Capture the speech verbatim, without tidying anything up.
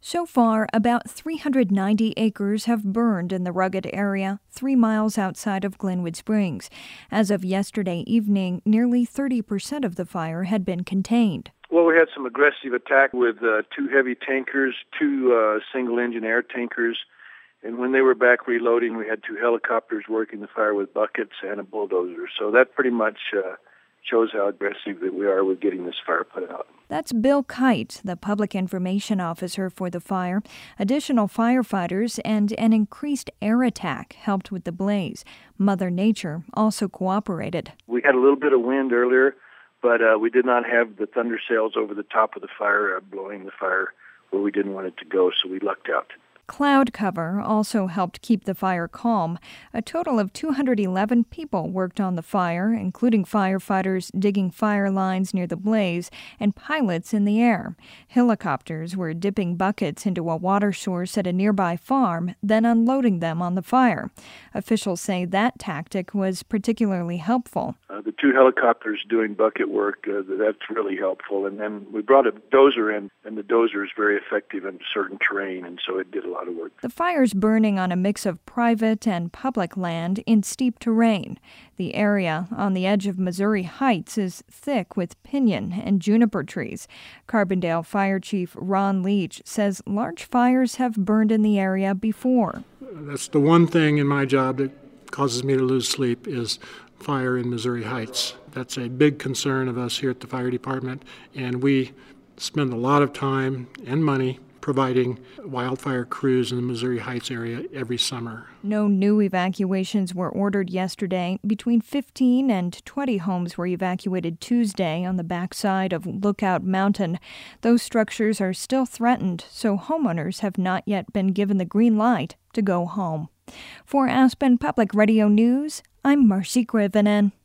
So far, about three hundred ninety acres have burned in the rugged area, three miles outside of Glenwood Springs. As of yesterday evening, nearly thirty percent of the fire had been contained. Well, we had some aggressive attack with uh, two heavy tankers, two uh, single-engine air tankers, and when they were back reloading, we had two helicopters working the fire with buckets and a bulldozer. So that pretty much uh, shows how aggressive that we are with getting this fire put out. That's Bill Kite, the public information officer for the fire. Additional firefighters and an increased air attack helped with the blaze. Mother Nature also cooperated. We had a little bit of wind earlier, but uh, we did not have the thunder sails over the top of the fire uh, blowing the fire where we didn't want it to go, so we lucked out. Cloud cover also helped keep the fire calm. A total of two hundred eleven people worked on the fire, including firefighters digging fire lines near the blaze and pilots in the air. Helicopters were dipping buckets into a water source at a nearby farm, then unloading them on the fire. Officials say that tactic was particularly helpful. Uh, the two helicopters doing bucket work, uh, that's really helpful. And then we brought a dozer in, and the dozer is very effective in certain terrain, and so it did a lot of work. The fire's burning on a mix of private and public land in steep terrain. The area on the edge of Missouri Heights is thick with pinyon and juniper trees. Carbondale Fire Chief Ron Leach says large fires have burned in the area before. That's the one thing in my job that causes me to lose sleep is fire in Missouri Heights. That's a big concern of us here at the fire department, and we spend a lot of time and money providing wildfire crews in the Missouri Heights area every summer. No new evacuations were ordered yesterday. Between fifteen and twenty homes were evacuated Tuesday on the backside of Lookout Mountain. Those structures are still threatened, so homeowners have not yet been given the green light to go home. For Aspen Public Radio News, I'm Marcy Grivenen.